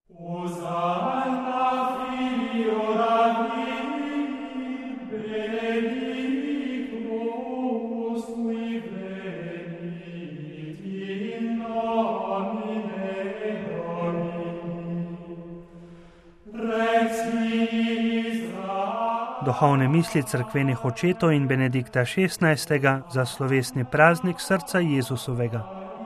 Duhovne misli cerkvenih očetov in Benedikta XVI. Za slovesni praznik srca Jezusovega.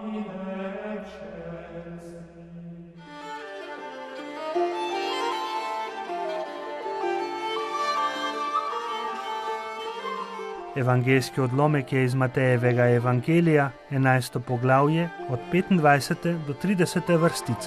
Evangeljski odlomek je iz Matejevega evangelija, 11. poglavje, od 25. do 30. vrstice.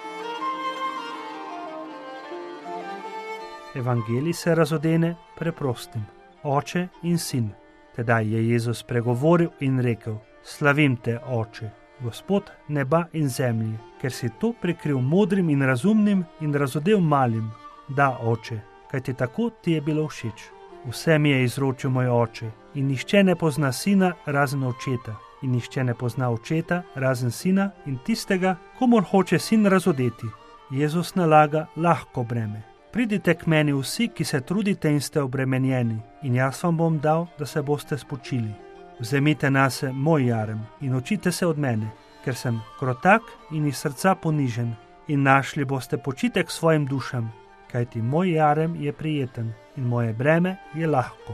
Evangelij se razodene preprostim: Oče in sin. Tedaj je Jezus pregovoril in rekel: Slavim te, Oče, Gospod neba in zemlje, ker si to prikril modrim in razumnim in razodel malim. Da, Oče, kajti tako ti je bilo všeč. Vse mi je izročil moj Oče, in nihče ne pozna sina razen očeta, in nihče ne pozna očeta razen sina in tistega, komur hoče sin razodeti. Jezus nalaga lahko breme. Pridite k meni vsi, ki se trudite in ste obremenjeni, in jaz vam bom dal, da se boste spočili. Vzemite nase moj jarem in učite se od mene, ker sem krotak in iz srca ponižen, in našli boste počitek svojim dušam, kajti moj jarem je prijeten in moje breme je lahko.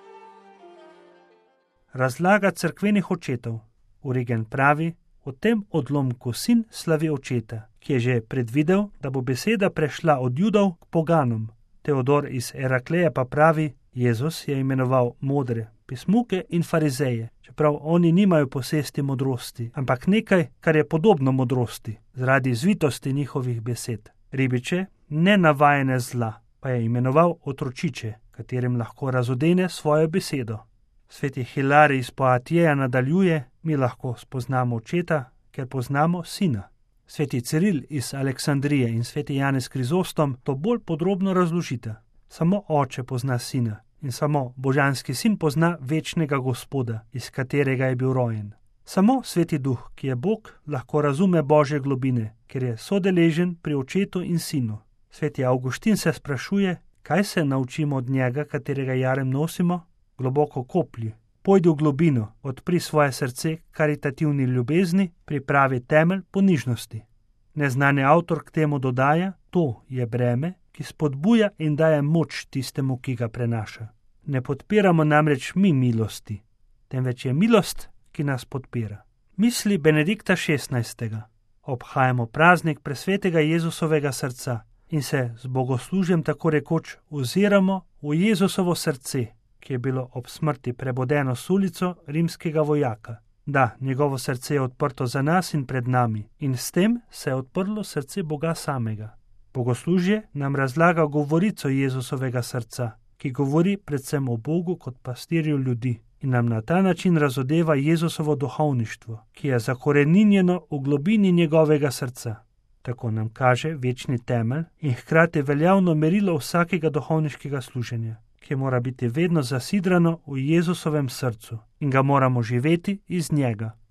Razlaga cerkvenih očetov. Origen pravi: o tem odlomku sin slavi očeta, ki je že predvidel, da bo beseda prešla od Judov k poganom. Teodor iz Erakleja pa pravi: Jezus je imenoval modre, pismuke in farizeje, čeprav oni nimajo posesti modrosti, ampak nekaj, kar je podobno modrosti, zaradi zvitosti njihovih besed. Ribiče, nenavajene zla, pa je imenoval otročiče, katerim lahko razodene svojo besedo. Sveti Hilarij iz Poatjeja nadaljuje: mi lahko spoznamo očeta, ker poznamo sina. Sveti Ciril iz Aleksandrije in sveti Janez Krizostom to bolj podrobno razložita. Samo oče pozna sina in samo božanski sin pozna večnega Gospoda, iz katerega je bil rojen. Samo sveti duh, ki je Bog, lahko razume Božje globine, ker je sodeležen pri očetu in sinu. Sveti Avguštin se sprašuje, kaj se naučimo od njega, katerega jarem nosimo? Globoko koplji. Pojdi v globino, odpri svoje srce karitativni ljubezni, pripravi temelj ponižnosti. Neznani avtor k temu dodaja: to je breme, ki spodbuja in daje moč tistemu, ki ga prenaša. Ne podpiramo namreč mi milosti, temveč je milost, ki nas podpira. Misli Benedikta XVI. Obhajamo praznik presvetega Jezusovega srca in se z bogoslužjem tako rekoč oziramo v Jezusovo srce, ki je bilo ob smrti prebodeno s ulico rimskega vojaka. Da, njegovo srce je odprto za nas in pred nami, in s tem se je odprlo srce Boga samega. Bogoslužje nam razlaga govorico Jezusovega srca, ki govori predvsem o Bogu kot pastirju ljudi, in nam na ta način razodeva Jezusovo duhovništvo, ki je zakoreninjeno v globini njegovega srca. Tako nam kaže večni temelj in hkrati veljavno merilo vsakega duhovniškega služenja, ki mora biti vedno zasidrano v Jezusovem srcu in ga moramo živeti iz njega.